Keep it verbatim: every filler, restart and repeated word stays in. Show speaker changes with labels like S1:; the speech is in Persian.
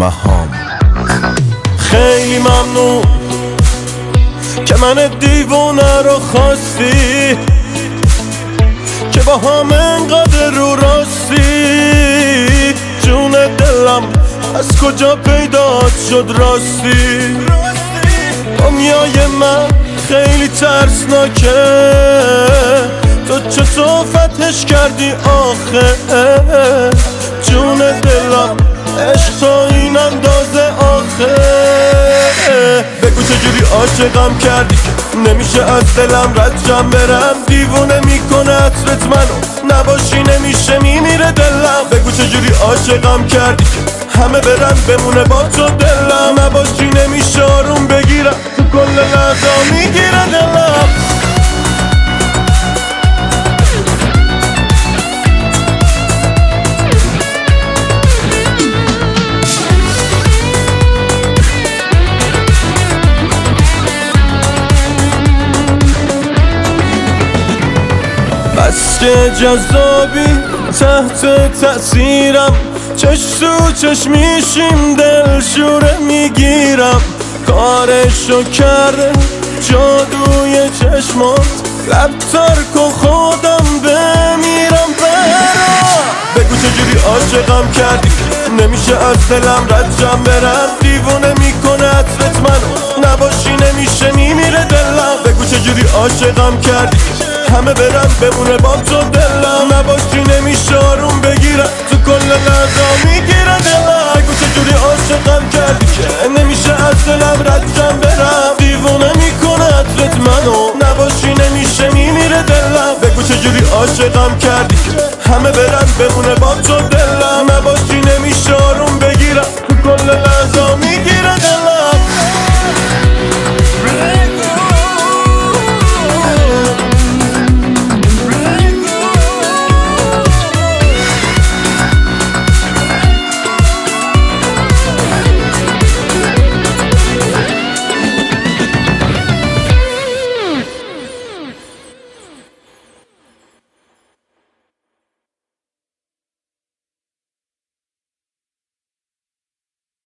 S1: مهام. خیلی ممنون که من دیوونه رو خواستی، که با هم انقدر رو راستی. جون دلم از کجا پیدا شد راستی؟ دنیای من خیلی ترسناکه، تو چطور فتحش کردی آخه؟ جون دلم عشق تا این اندازه آخه؟ بگو چجوری عاشقم کردی که نمیشه از دلم رد برم. دیوونه میکنه عطرت منو، نباشی نمیشه میمیره دلم. بگو چجوری عاشقم کردی که همه برن بمونه با تو دلم. نباشی نمیشه آروم بگیرم، تو کل لحظه میگیره دلم. بس که جذابی تحت تأثیرم، چشم تو چشم میشیم دلشوره میگیرم. کارشو کرده جادوی چشمات، لب ترک و خودم بمیرم برام. بگو چجوری عاشقم کردی نمیشه از دلم رد برم. دیوونه میکنه عطرت منو، نباشی نمیشه میمیره دلم. بگو چجوری عاشقم کردی همه برن بمونه با تو دلم. نباشی نمیشه آروم بگیرم، تو کل لحظه میگیره دلم. بگو چجوری عاشقم کردی که نمیشه از دلم رد برم. دیوونه میکنه عطرت منو، نباشی نمیشه میمیره دلم. بگو چجوری عاشقم کردی که همه برن بمونه با تو دلم.